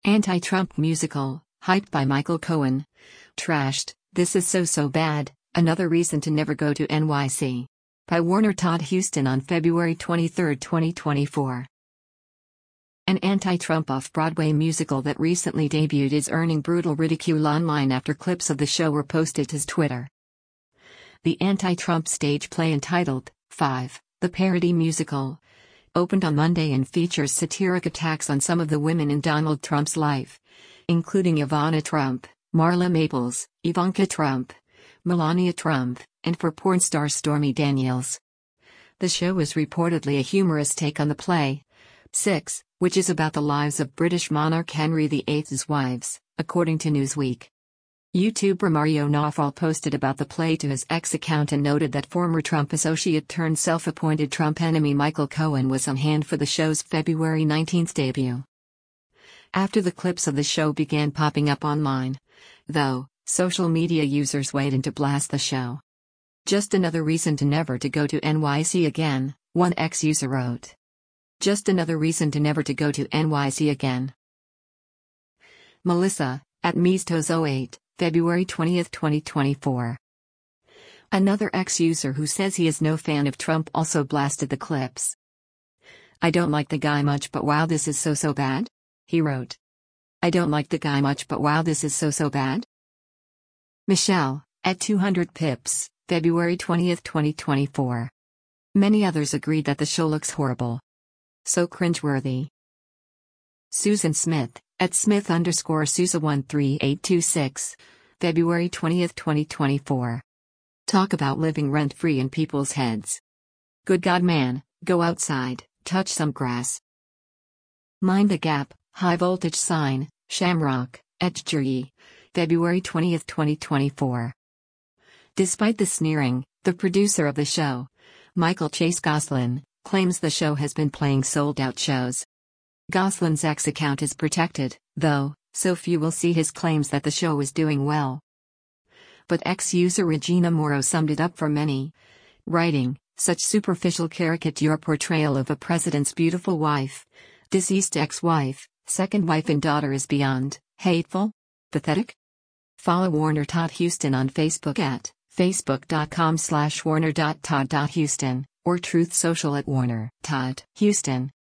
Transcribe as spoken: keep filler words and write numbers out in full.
Anti-Trump musical, hyped by Michael Cohen. Trashed, "This is so so bad, another reason to never go to N Y C." By Warner Todd Huston on February twenty-third, twenty twenty-four. An anti-Trump off-Broadway musical that recently debuted is earning brutal ridicule online after clips of the show were posted to his Twitter. The anti-Trump stage play entitled, Five, the parody musical, opened on Monday and features satiric attacks on some of the women in Donald Trump's life, including Ivana Trump, Marla Maples, Ivanka Trump, Melania Trump, and for porn star Stormy Daniels. The show is reportedly a humorous take on the play, Six, which is about the lives of British monarch Henry the eighth's wives, according to Newsweek. YouTuber Mario Nawfal posted about the play to his X account and noted that former Trump associate turned self-appointed Trump enemy Michael Cohen was on hand for the show's February nineteenth debut. After the clips of the show began popping up online, though, social media users weighed in to blast the show. "Just another reason to never to go to N Y C again," one X user wrote. "Just another reason to never to go to N Y C again." Melissa, at Mistos oh eight, February twentieth, twenty twenty-four. Another X user who says he is no fan of Trump also blasted the clips. "I don't like the guy much, but wow, this is so so bad," he wrote. "I don't like the guy much, but wow, this is so so bad." Michelle, at two hundred pips, February twentieth, twenty twenty-four. Many others agreed that the show looks horrible. So cringeworthy. Susan Smith, at Smith underscore Sousa one three eight two six, February twentieth, twenty twenty-four. Talk about living rent-free in people's heads. Good God, man, go outside, touch some grass. Mind the Gap, high voltage sign, Shamrock, at Jerry, February twentieth, twenty twenty-four. Despite the sneering, the producer of the show, Michael Chase Goslin, claims the show has been playing sold-out shows. Goslin's X account is protected, though, so few will see his claims that the show is doing well. But X user Regina Moro summed it up for many, writing, "Such superficial caricature portrayal of a president's beautiful wife, deceased ex-wife, second wife and daughter is beyond hateful, pathetic." Follow Warner Todd Huston on Facebook at facebook.com slash warner.todd.huston, or Truth Social at Warner Todd Huston.